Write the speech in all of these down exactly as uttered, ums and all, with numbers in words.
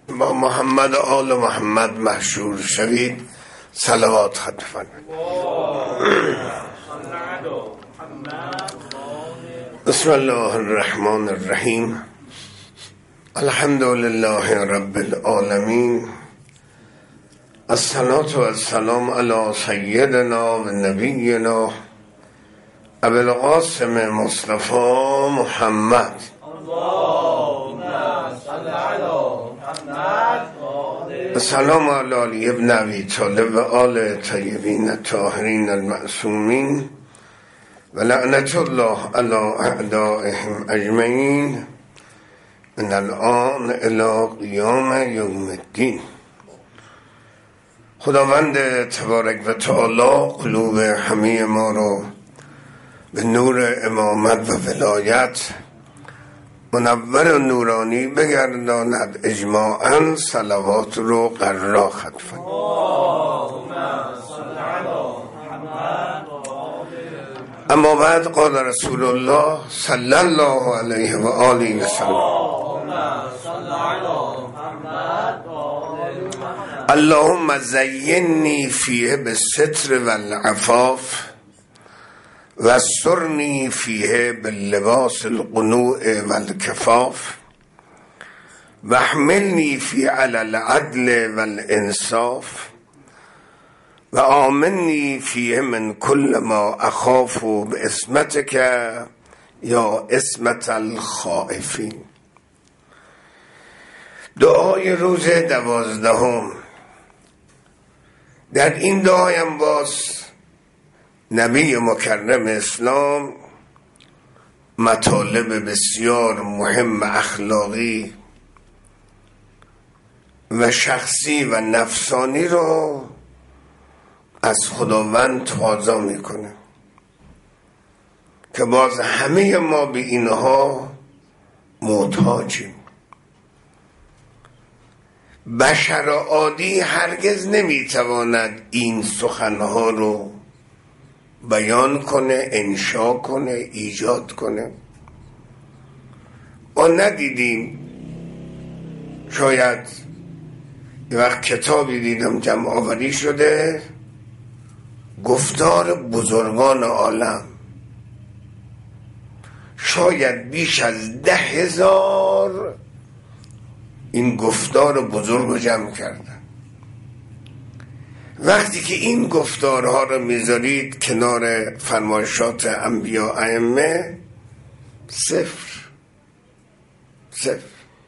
با محمد و آل محمد مشهور شوید. صلوات ختم فرمایید. بسم الله الرحمن الرحیم. الحمد لله رب العالمین. الصلاة والسلام علی سیدنا و نبینا ابی القاسم مصطفی محمد. السلام علی علی ابن ابی طالب و آل طیبین الطاهرین المعصومین و لعنت الله علی اعدائهم اجمعین من الان الی قیام یوم الدین. خداوند تبارک و تعالی قلوب همه ما رو به نور امامت و ولایت منور و نورانی بگرداند. اجماعاً صلوات رو قرار خطفن. اما بعد قال رسول الله صلی الله علیه و آله و سلم اللهم زینی فیه بالستر والعفاف واسترنی فیه باللباس القنوع والکفاف واحملنی فی علی العدل والانصاف و آمنی فیه من کل ما اخاف باسمتک یا اسمت الخائفین. دعای روز دوازدهم. در این دعایم باز نبی مکرم اسلام مطالب بسیار مهم اخلاقی و شخصی و نفسانی رو از خداوند تقاضا میکنه که باز همه ما به اینها محتاجیم. بشر عادی هرگز نمیتواند این سخنها رو بیان کنه، انشا کنه، ایجاد کنه. ما ندیدیم، شاید یه وقت کتابی دیدم جمع آوری شده گفتار بزرگان عالم، شاید بیش از ده هزار این گفتار بزرگ رو جمع کردن. وقتی که این گفتارها رو میذارید کنار فرمایشات انبیا ائمه، صفر صفر.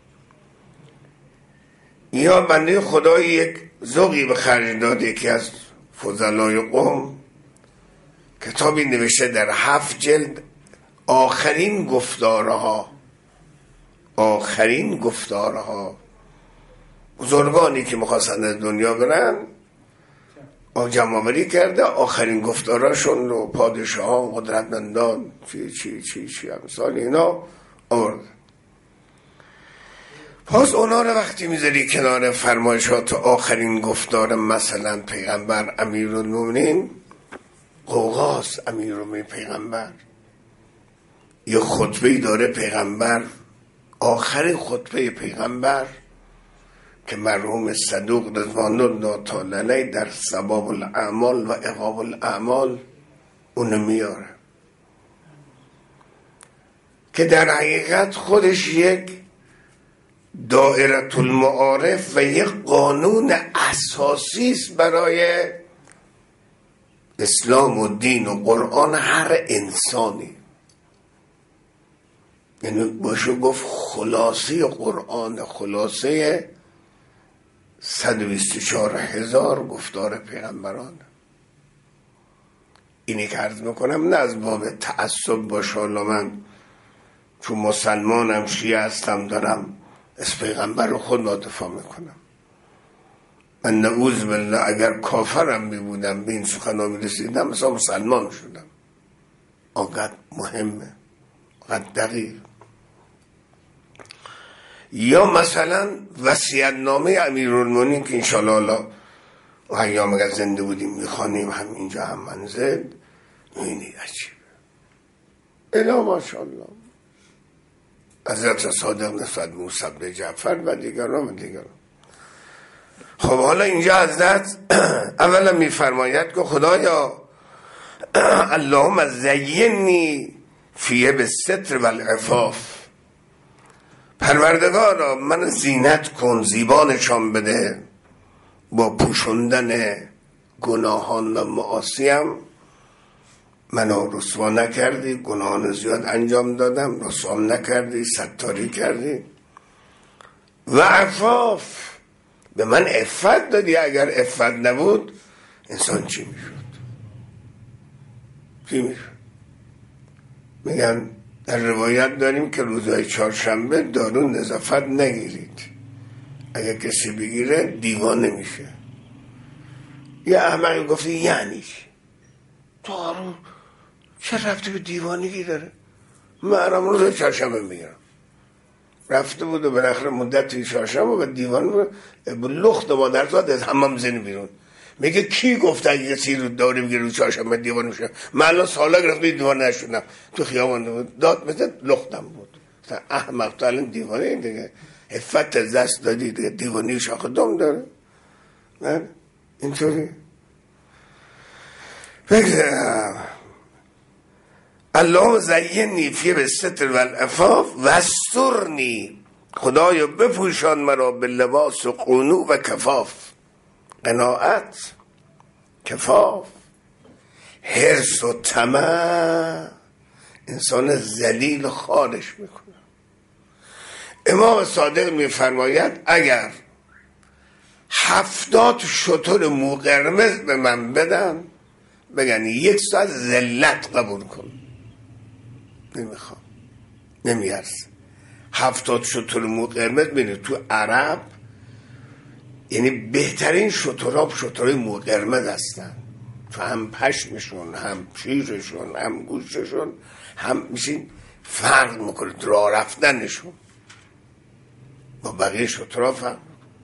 یا بنده خدای یک ذوقی به خرج داده که از فضلای قوم کتابی نوشته در هفت جلد آخرین گفتارها آخرین گفتارها بزرگانی که میخواستن از دنیا برن جمع‌آوری کرده، آخرین گفتاراشون رو پادشاه قدرتمندان چی چی چی چی امثال اینا آورد. پس اونا رو وقتی میذاری کنار فرمایشات آخرین گفتار مثلا پیغمبر امیرالمومنین، قوقاست امیرالمومنین پیغمبر، یه خطبه‌ای داره پیغمبر، آخرین خطبه پیغمبر که مرحوم صدوق رضوان الله تعالی علیه در ثواب الاعمال و عقاب الاعمال اونو میاره که در حقیقت خودش یک دائره المعارف و یک قانون اساسی است برای اسلام و دین و قرآن هر انسانی. یعنی باشه گفت خلاصه قرآن، خلاصه صد و بیست و چهار هزار گفتار پیغمبران. اینی که عرض میکنم نه از باب تعصب باشه، حالا من چون مسلمانم شیعه هستم دارم از پیغمبر رو خود دفاع میکنم. من نعوذ بالله اگر کافرم میبودم به این سخنا میرسیدم مثلا مسلمان شدم. آنقدر مهمه، آنقدر دقیق. یا مثلا وصیت‌نامه امیرالمومنین که انشاءالله ایام اگر زنده بودیم میخوانیم همینجا هم منزل، اینی عجیبه. الا ماشاءالله حضرت صادق نسبت موسی بن جعفر و دیگران و دیگران. خب حالا اینجا حضرت اولا میفرماید که خدایا اللهم زینی فیه به ستر و العفاف، پروردگارا من زینت کن، زیبا نشان بده با پوشوندن گناهان و معاصیم. منو رسوا نکردی، گناهان زیاد انجام دادم، رسوام نکردی، ستاری کردی. و عفاف، به من عفت دادی، اگر عفت نبود انسان چی میشد؟ چی میشد؟ میگن در روایت داریم که روزهای چهارشنبه دارو نظافت نگیرید، اگر کسی بگیره دیوانه میشه. یه احمقی گفته یعنی دارو چه رفته به دیوانگی داره؟ من روز چهارشنبه میگیرم. رفته بود و بالاخره مدتی چهارشنبه و دیوان بود، لخت مادر زاد از حمام زنی بیرون. میگه کی گفته اگه کسی رو داره بگیره رو چهارشنبه دیوان میشه؟ من الان سالا گرفت دیوان نشدم، تو خیابان بود، داد مثل لختم بود. احمق تو الان دیوانه دیگه، عفت دست دادی دیگه، دیوانی شاخ دم داره. نه اینطوری بگذارم. اللهم زینی فی بالستر والعفاف واسترنی، خدایا بپوشان مرا به لباس و قنوع و کفاف. قناعت، کفاف، حرص و طمع انسان ذلیل خارش میکنه. امام صادق میفرماید اگر هفتاد شتر مو قرمز به من بدن، بگن یک ساعت ذلت قبول کن، نمیخوام، نمیارز. هفتاد شتر مو قرمز بینید تو عرب یعنی بهترین شترها شترهای مو قرمز هستن، تو هم پشمشون، هم شیرشون، هم گوشتشون، هم میشین فرق میکنه، راه رفتنشون با بقیه شترها فرق.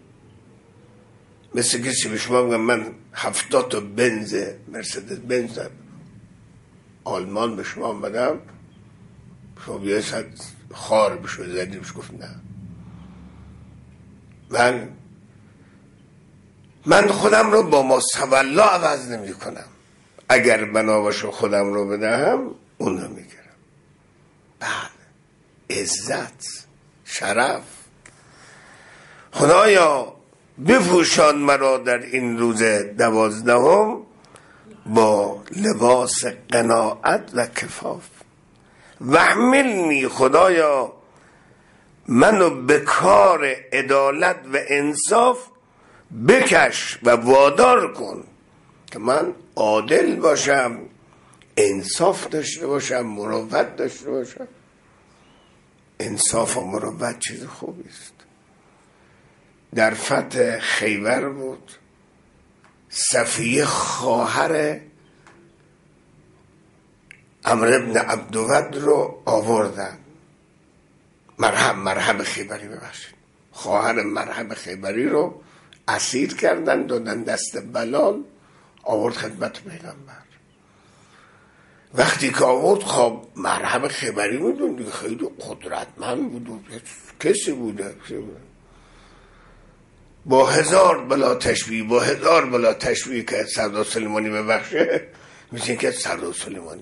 مثل کسی به شما بگم من هفتاد تا بنز مرسدس بنز آلمان به شما بدم، شما یه ساعت خار بشو زدی بش، گفت نه. من من خودم رو با ماسوالله عوض نمی کنم، اگر بنا باشه خودم رو بدهم اون رو میگیرم. بعد عزت، شرف، خدایا بپوشان مرا در این روز دوازدهم با لباس قناعت و کفاف. وحملنی، خدایا منو به کار عدالت و انصاف بکش و وادار کن که من عادل باشم، انصاف داشته باشم، مروت داشته باشم. انصاف و مروت چیز خوبی است. در فتح خیبر بود، صفیه خواهر عمرو ابن عبدود رو آوردن. مرحب مرحب خیبری ببخشید، خواهر مرحب خیبری رو اسیر کردن، دادن دست بلال، آورد خدمت پیغمبر. وقتی که آورد خب مرحب خیبری بود، خیلی قدرتمند بود، کسی بوده با هزار بلا تشبیه، با هزار بلا تشبیه که سردار سلیمانی ببخشه، میشه که سردار سلیمانی.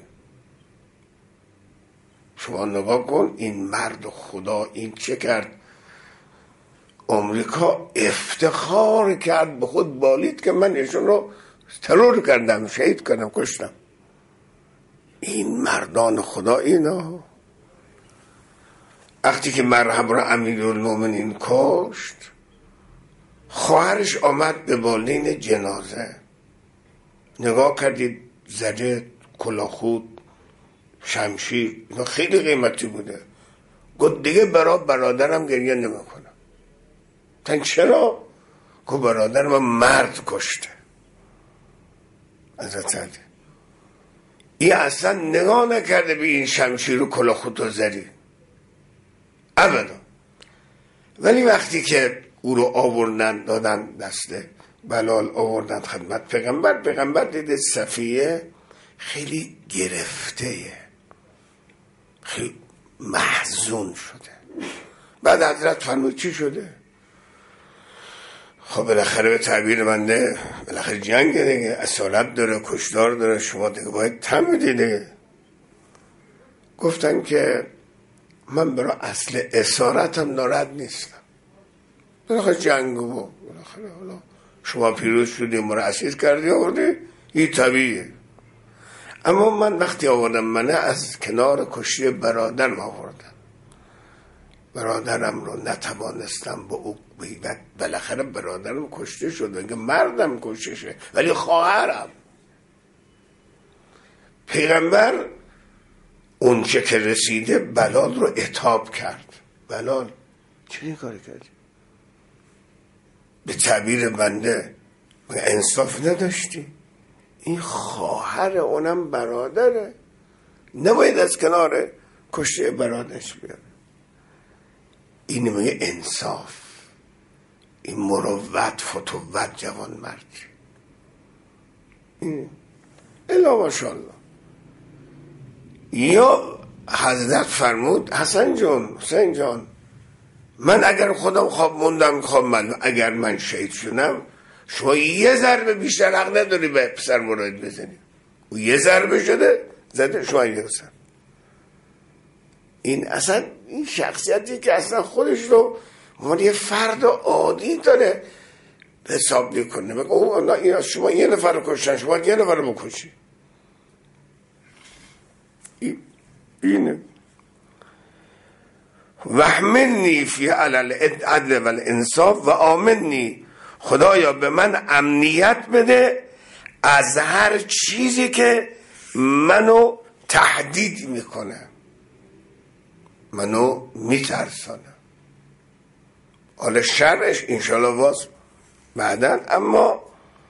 شما نگاه کن این مرد خدا این چه کرد. امریکا افتخار کرد، به خود بالید که من ایشون رو ترور کردم، شهید کردم، کشتم. این مردان خدا اینا. وقتی که مرحب را امیرالمومنین کشت، خواهرش آمد به بالین جنازه، نگاه کردید زده، کلاخود، شمشیر، اینا خیلی قیمتی بوده. گفت دیگه برا برادرم گریه نمی کنم. تن چرا؟ گفت برادرم مرد کشته. حضرت علی این اصلا نگاه نکرده به این شمشیر و کلاخود و زری ابدا. ولی وقتی که او رو آوردن دادن دسته بلال، آوردن خدمت پیغمبر، پیغمبر دیده صفیه خیلی گرفته، خیلی محزون شده. بعد حضرت فرمود چی شده؟ خب بالاخره به تعبیر بنده بالاخره جنگ دیگه، اصالت داره، کشتار داره، شما دیگه باید تم بدید دیگه. گفتن که من برای اصل اسارتم ناراحت نیستم، بالاخره جنگ و بالاخره حالا شما پیروز شدی، ما رو اسیر کردی آوردی، این طبیعیه. اما من وقتی آوردم منه از کنار کشتی برادرم آوردم، برادرم رو نتوانستم با او بیبت، بالاخره برادرم کشته شده، اگه مردم کشته ولی خواهرم. پیغمبر اون چه که رسیده بلال رو عتاب کرد. بلال چه کاری کردی؟ به تعبیر بنده انصاف نداشتی، این خواهر اونم برادره، نباید از کنار کشته برادرش بیاره. این میگه انصاف، این مروت، فتوت، جوان مردی. این الا ماشاءالله. یا حضرت فرمود حسن جان، حسین جان، من اگر خودم خواب موندم خواب من، اگر من شهید شدم شما یه ضربه بیشتر حق نداری به پسر مراد بزنی. او یه ضربه شده زده، شما یه ضربه. این اصلا این شخصیتی که اصلا خودش رو من یه فرد عادی داره حساب میکنه، بگه اوه نه شما یه نفر رو کشتن، شما یه نفر رو بکشی. اینه وحملنی فی علل عدل و الانصاف و آمنی، خدایا به من امنیت بده از هر چیزی که منو تهدید میکنه، منو میترسانه. حالا شرش انشالله واس بعدن. اما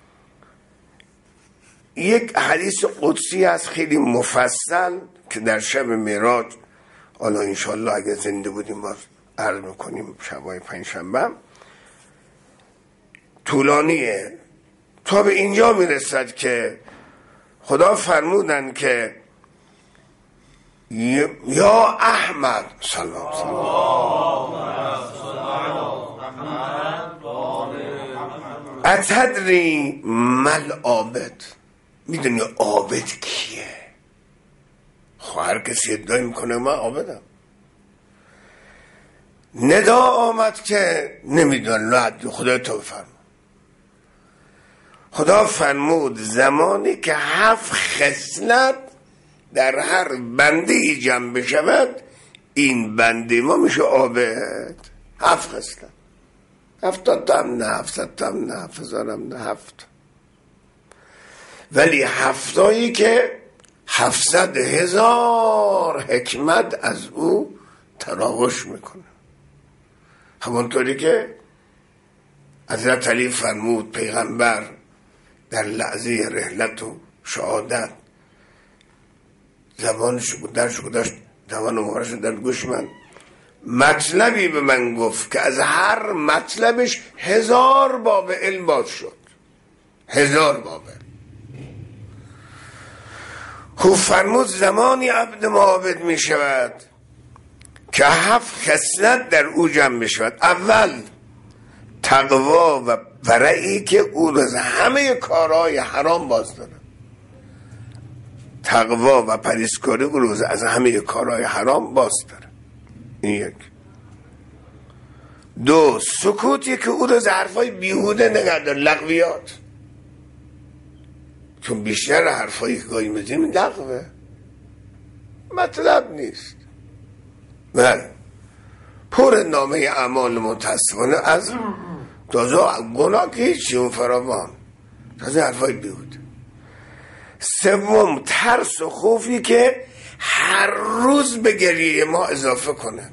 یک حدیث قدسی هست خیلی مفصل که در شب معراج، حالا انشالله اگه زنده بودیم باز عرض میکنیم شبای پنجشنبه، طولانیه تا به اینجا میرسد که خدا فرمودن که یا احمد سلام سلام اتدری مل عابد، میدونی عابد کیه؟ هر کسی ادعا میکنه من عابدم. ندا آمد که نمیدونن، لعد خدا تو فرمود. خدا فرمود زمانی که هفت خصلت در هر بنده جمع بشود، این بنده ما میشه عابد. هفت خصلت، هفتاد تا هم نه، هفتصد تا هم نه، هفت هم نه، هفت. ولی هفتایی که هفتصد هزار حکمت از او تراوش میکنه. همونطوری که حضرت علی فرمود پیغمبر در لحظه رحلت و شهادت زبانش درش گذاشت، زبان مبارش در گوش من مطلبی به من گفت که از هر مطلبش هزار باب علم باز شد. هزار باب علم. خوب فرمود زمانی عبد معابد می شود که هفت خصلت در او جمع می شود. اول تقوا و ورعی که او از همه کارهای حرام باز داره. تقوا و پرهیزکاری او روز از همه کارهای حرام باز داره. این یک. دو سکوتی که او روز حرفای بیهوده نگه داره، لغویات. چون بیشتر حرفایی که گاهی میزنیم لغوه، مطلب نیست. بله پر نامه اعمال متاسفانه از تازه گناه که هیچی اون فراوان، تازه حرفای بیهوده. سوم ترس و خوفی که هر روز به گریه ما اضافه کنه.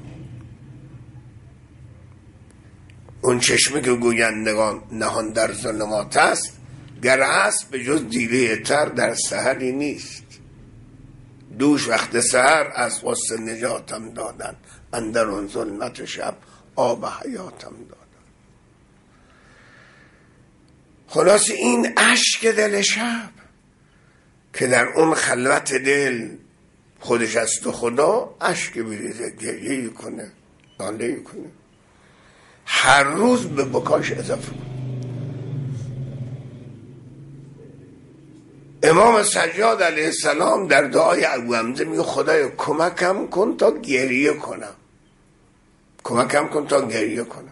اون چشمی که گویندگان نهان در ظلمات است، گر هست به جز دیده تر در سحری نیست. دوش وقت سحر از غصه نجاتم دادن، اندر اون ظلمت شب آب حیاتم دادن. خلاص این اشک دل شب که در اون خلوت دل خودش از تو خدا اشک بریزه، گریه کنه، ناله کنه، هر روز به بکاش اضافه کنه. امام سجاد علیه السلام در دعای ابو حمزه میگه خدایا کمکم کن تا گریه کنم، کمکم کن تا گریه کنم.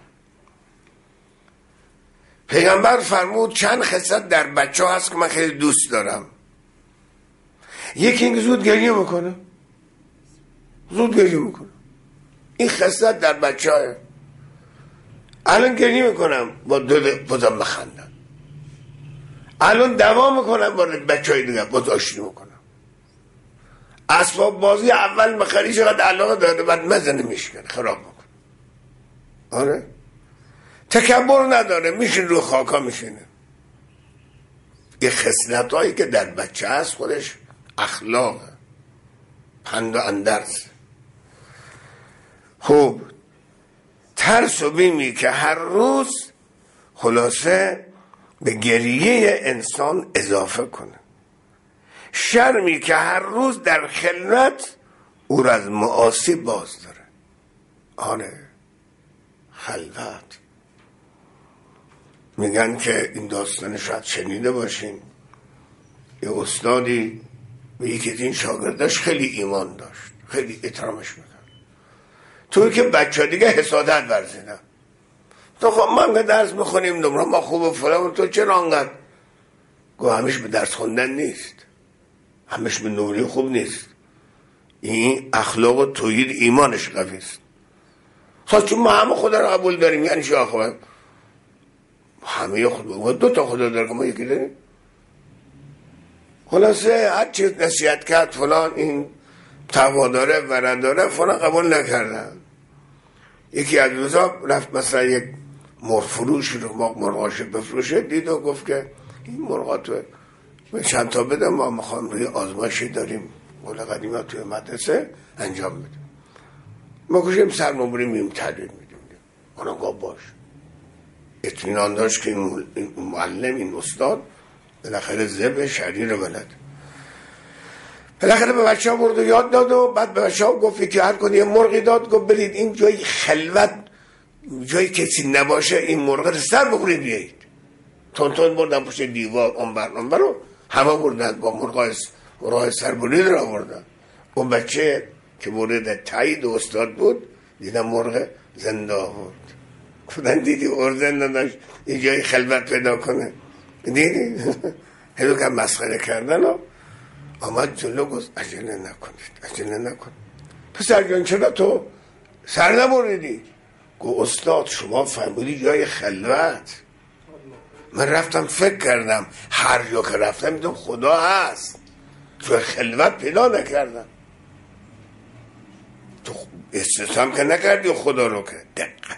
پیغمبر فرمود چند خصلت در بچه ها هست که من خیلی دوست دارم. یکی اینکه زود گریه میکنه، زود گریه میکنه. این خصلت در بچه های الان گریه میکنم با دو بازم بخندم، الان دوام میکنم با بچه های دیگه باز آشتی میکنم. اسباب بازی اول مخری چقدر علاقه داره بعد مزنه میشکنه خراب میکنه. آره تکبر نداره، میشین رو خاکا میشینه. یه خصلت هایی که در بچه هست خودش اخلاقه، پند و اندرس. خب ترس و بیمی که هر روز خلاصه به گریه انسان اضافه کنه، شرمی که هر روز در خلوت او را از معاصی باز داره. آره خلوت. میگن که این داستان شاید شنیده باشین، یه استادی به یکی از این شاگرداش خیلی ایمان داشت، خیلی احترامش میکرد. توی که بچه دیگه حسادت ورزیدن، تو خب من که درس میخونیم نمره ما خوب و فلان، تو چرا انقدر؟ گو همیش به درس خوندن نیست، همیش به نمره خوب نیست، این اخلاق و توحید ایمانش قوی است. خب چون ما همه خدا رو قبول داریم یعنی چه آخه همه خدا دو تا خدا داره که ما یکی داریم؟ خلاصه هر چیز نصیحت کرد فلان این تقوا داره و نداره فلان قبول نکردن. یکی از روزا رفت مثلا یک مرغ فروش رو مرغاش بفروشه، دید و گفت که این مرغات رو چند تا بده، ما میخوام روی آزمایشی داریم قول قدیمه توی مدرسه انجام بده، ما کشیم سرمبری میم تدرید میدیم. اونا گفت باش. اطمینان داشت که این معلم این استاد بالاخره ذبح شرعی رو بلد. بالاخره به بچه ها برد و یاد داد و بعد به بچه ها گفت که هر کنی یه مرغی داد، گفت برید این جای خلوت جایی کسی نباشه این مرغ رو سر بخورید بیایید. تون تون بردن پشت دیوار اون بر اون برو همه بردن با مرغای مرغای سر برید رو آوردن. اون بچه که مورد تایید استاد بود دیدن مرغ زنده آورد. خودن دیدی ارزن نداشت یه جای خلوت پیدا کنه، دیدی؟ هلو که مسخره کردن و آمد جلو گفت عجله نکنید عجله نکنید. پسر جان چرا تو سر نبریدی؟ گفت استاد شما فهمیدی جای خلوت، من رفتم فکر کردم هر جا که رفتم میدونم خدا هست، جای خلوت پیدا نکردم. تو استثام که نکردی خدا رو که دقت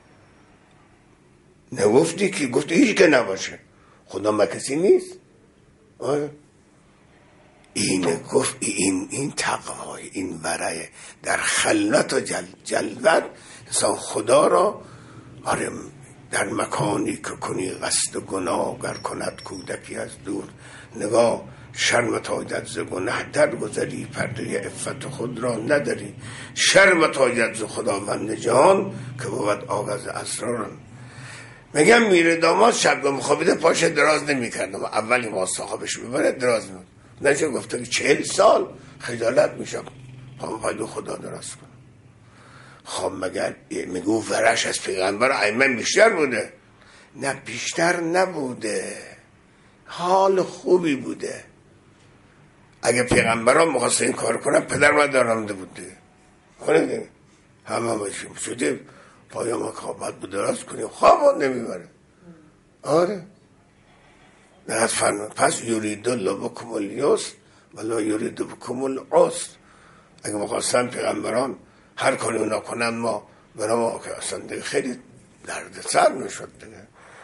نگفتی که گفتی هیچ که نباشه، خدا مکسی نیست. آه. این گفت این این تقوای این ورعه در خلوت و جل جلوت انسان خدا را آره در مکانی که کنی قصد گناه گر کند کودکی از دور نگاه شرم تاجت ز گناه در گذری پرده عفت خود را نداری شرم تاجت ز خداوند جهان که بود آغاز اسراران. میگم میره داماد شب خوابیده پاش دراز نمی کردم، اولی ما صاحبش میبره دراز نمی نجا گفته که چهل سال خجالت میشم پام پای دو خدا دراز کنم. خب مگر میگو ورش از پیغمبر ایمن بیشتر بوده؟ نه بیشتر نبوده، حال خوبی بوده. اگه پیغمبران میخواست این کار کنن پدر من دارنده بوده خونه همه باشیم شده پایا ما خوابت بود دراز کنیم خواب نمیبره. آره نه فرمان پس یورید الله بکم الیسر ولا یورید بکم العسر. اگه مخواستن پیغمبران هر کاری اونا کنن ما برای ما که اصلا دیگه خیلی درد سر میشد دیگه.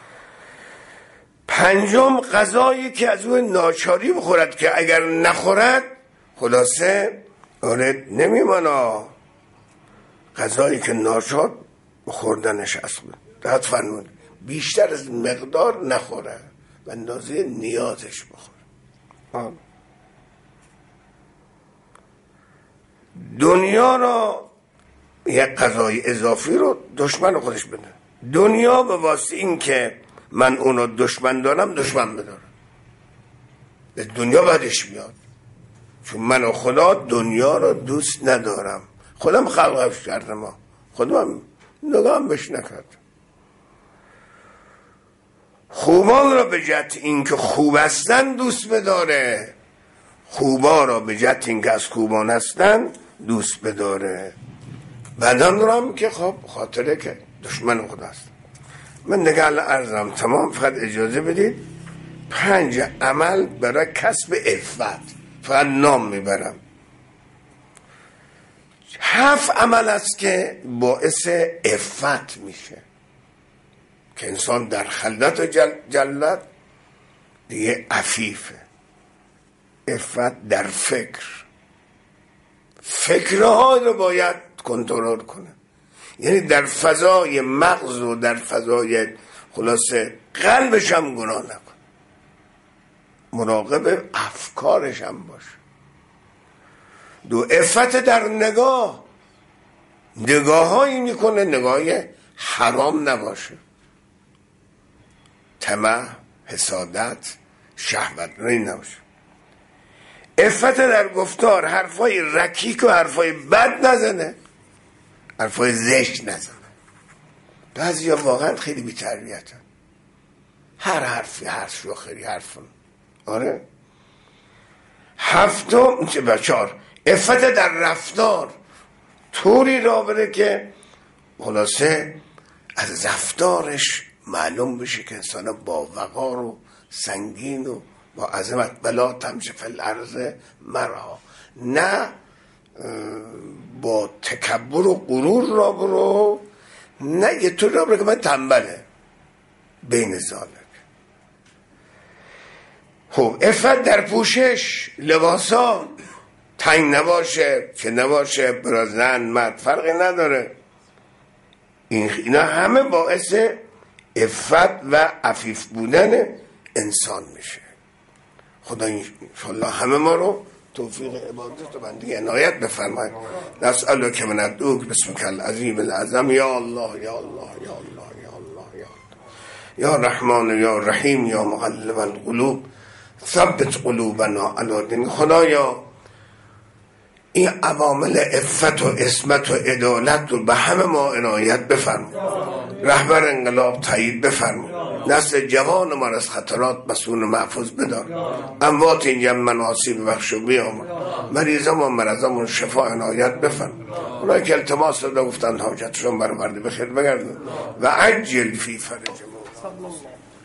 پنجم غذایی که از اون ناچاری بخورد که اگر نخورد خلاصه آره نمیمانا. غذایی که ناچار بخوردنش اصلا داد فرمود بیشتر از مقدار نخوره و اندازه نیازش بخوره. دنیا را یک غذای اضافی رو دشمن خودش بده. دنیا به واسه این که من اونو دشمن دارم دشمن بدارم. به دنیا بدش میاد، چون من و خدا دنیا رو دوست ندارم. خودم خلقش کردم، ما خودم نگام بهش نکردم. خوبان را به جهت اینکه خوب هستن دوست بداره، خوبا را به جهت اینکه از خوبان هستن دوست بداره. بدان را هم که خب خاطره که دشمن خدا است. من دیگه الان عرضم تمام، فقط اجازه بدید پنج عمل برای کسب عفت فقط نام میبرم. هفت عمل است که باعث عفت میشه که انسان در خلدت و جل جلت دیگه عفیفه. عفت در فکر، فکرها رو باید کنترل کنه، یعنی در فضای مغز و در فضای خلاصه قلبش هم گناه نکنه، مراقب افکارش هم باشه. دو، عفت در نگاه، نگاه هایی میکنه نگاه حرام نباشه، طمع، حسادت، شهوت روی نباشه. عفت در گفتار، حرفای رکیک و حرفای بد نزنه، حرفای زشت نزنه. بعضی ها واقعا خیلی بی تربیتن، هر حرفی حرف شوخری حرفون. آره. هفتم چه بچار عفت در رفتار، طوری را بره که خلاصه از رفتارش معلوم بشه که انسان با وقار و سنگین و با عظمت. بلا تمشی فی الارض مرها، نه با تکبر و غرور را برو، نه یه طور را برو که من تنبله. بین ذالک. خب عفت در پوشش، لباسا تنگ نباشه، که نباشه، برای زن مرد فرقی نداره. اینا همه باعث عفت و عفیف بودن انسان میشه. خدا انشاءالله همه ما رو توفیق عبادت و بندگی عنایت بفرماید. نسألک که من ادعوک بسمک العظیم العظم یا الله یا الله یا الله یا الله یا الله یا رحمان یا رحیم یا مقلب القلوب ثبت قلوبنا علی دین. خدایا این عوامل عفت و عصمت و عدالت رو به همه ما عنایت بفرما. رهبر انقلاب تایید بفرما. نسل جوان ما از خطرات مسئول محفوظ بدار. اموات این جمع مناصی ببخش و بیامون. مریضا و مرضامون شفا عنایت بفرما. اونایی که التماس داده گفتن حاجتشون برآورده بخیر بگردون و عجل فی فرج ما.